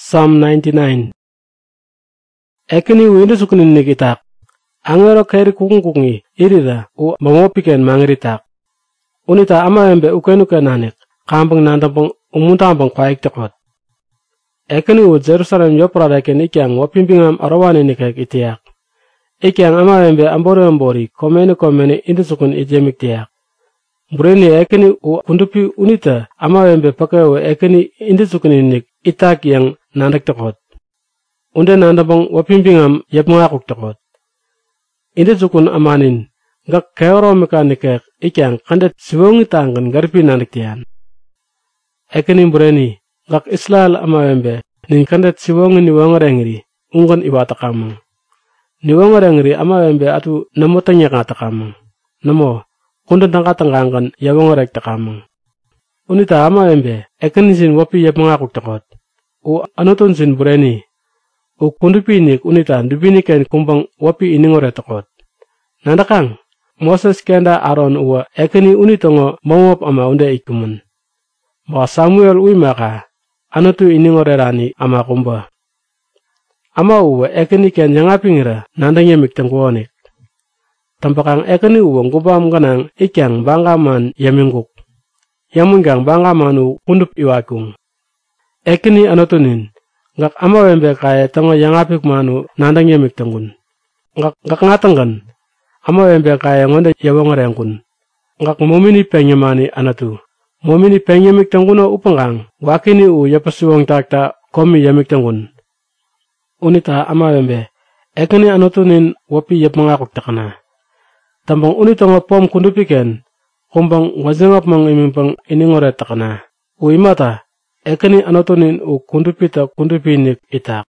Psalm 99. Ekini windu sukunin nikitak. Angero kairi kukungi irida u mangopiken mangiritak. Unita ama embe ukenuke nanik. Kampung nantampung umuntambang kwaik tekot. Ekini u Jerusalem yopradaken ikyang wapimpingam arawani nikek itiak. Ikyang ama embe ambori komeni indu sukun ijemik tiak. Bureni ekini u kundupi unita ama embe pakewe ekini indu sukunin itak yang nandak tekot. Unde nandabang wapimpingam yapngakuk tekot. Inde sukun amanin gak keoro mekanikek ikyang kandet siwongi tangkan garpi nandak tian. Ekini bureni gak islal ama embe nin kandet siwongi ni wongarengri ungan iwatakamang. Ni wongarengri ama embe atu namotanya katakamang. Namo kundet tangkatangkan ya wongarek takamang. Unita ama embe ekini sin wapi yapngakuk tekot. U anotun sin bureni. U kundupinik unita dupiniken kumbang wapi iningore tekot. Nandakang Moses kenda Aaron uwa ekini unitongo mawop ama unde ikumun. Ba Samuel uimaka anotu iningore rani ama kumba. Ama uwa ekini ken yangapingira nandangye miktengkuonik. Tampakang ekini uwa ngubam ganang ikyang banggaman yamingkuk. Yamunggang banggamanu kundup iwakung. Ekini anotunin gak ama wembe kaya tango yangapik manu nandangye miktengkun. Gak ngatangkan ama wembe kaya ngonde yawongarengkun. Gak momini penyemani anatu. Momini penyemiktengkuno upanggang wakini u yapasuwang takta komi yamiktengkun. Unita ama wembe ekini anotunin wapi yapmangakuk takana. Tambang unitongo pom kundupiken kumbang wazengap mang imimpang iningore takana. Uimata ekini anotunin u kundupinik itak.